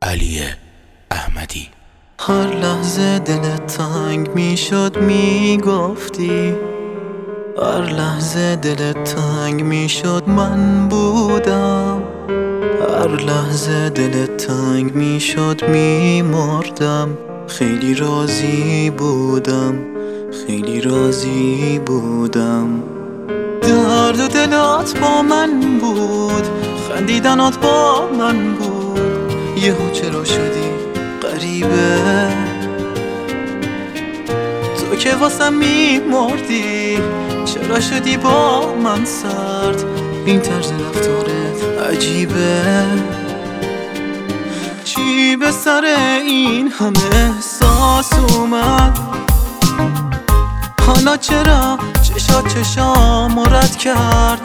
علی احمدی. هر لحظه دلت تنگ میشد میگفتی، هر لحظه دلت تنگ میشد من بودم، هر لحظه دلت تنگ میشد میمردم. خیلی راضی بودم، خیلی راضی بودم. درد و دلات با من بود، خندیدنات با من بود. یهو چرا شدی غریبه؟ تو که واسم میمردی، چرا شدی با من سرد؟ این طرز رفتارت عجیبه. چی به سر این همه احساس اومد؟ حالا چرا چشامو رد کرد؟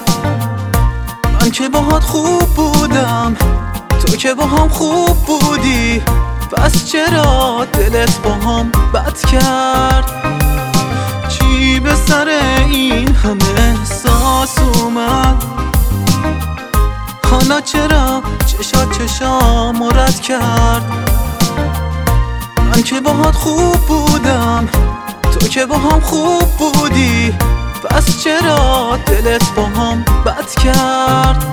من که باهات خوب بودم، تو که با هم خوب بودی، پس چرا دلت با هم بد کرد؟ چی به سر این همه احساس اومد؟ حالا چرا چشامو رد کرد؟ من که باهات خوب بودم، تو که با هم خوب بودی، پس چرا دلت با هم بد کرد؟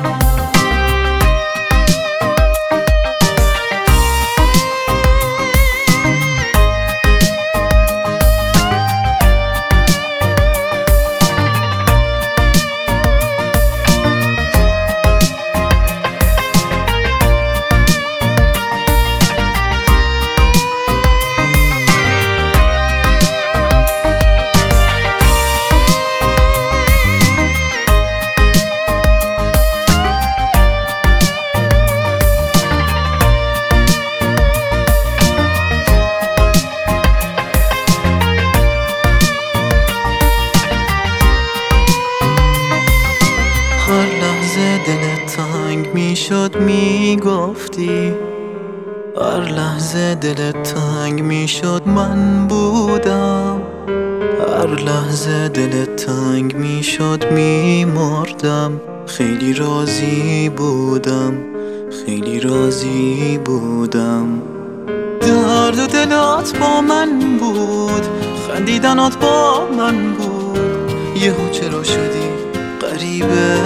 هر لحظه دلت تنگ میشد میگفتی، هر لحظه دلت تنگ میشد من بودم، هر لحظه دلت تنگ میشد میمردم. خیلی راضی بودم، خیلی راضی بودم. درد و دلات با من بود، خندیدنات با من بود. یهو چرا شدی غریبه؟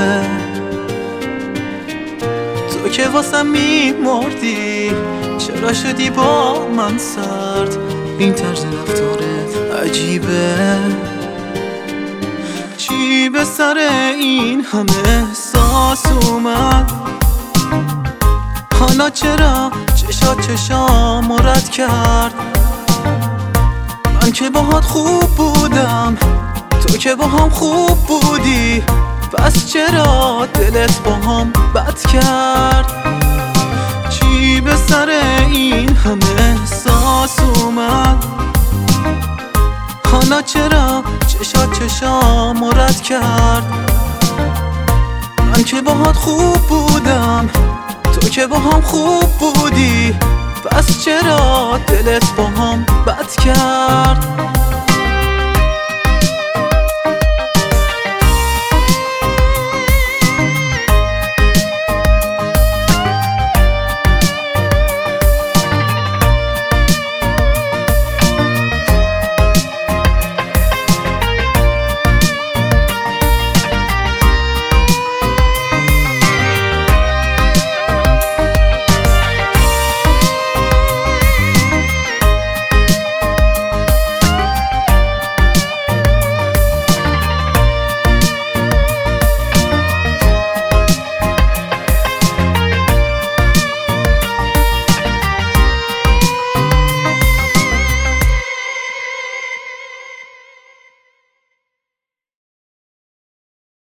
تو که واسم میمردی، چرا شدی با من سرد؟ این طرز رفتارت عجیبه. چی به سر این همه احساس اومد؟ حالا چرا چشامو رد کرد؟ من که باهات خوب بودم، تو که با هم خوب بودی، پس چرا دلت با هم بد کرد؟ چی به سر این همه احساس اومد؟ حالا چرا چشامو رد کرد؟ من که باهات خوب بودم، تو که با هم خوب بودی، پس چرا دلت با هم بد کرد؟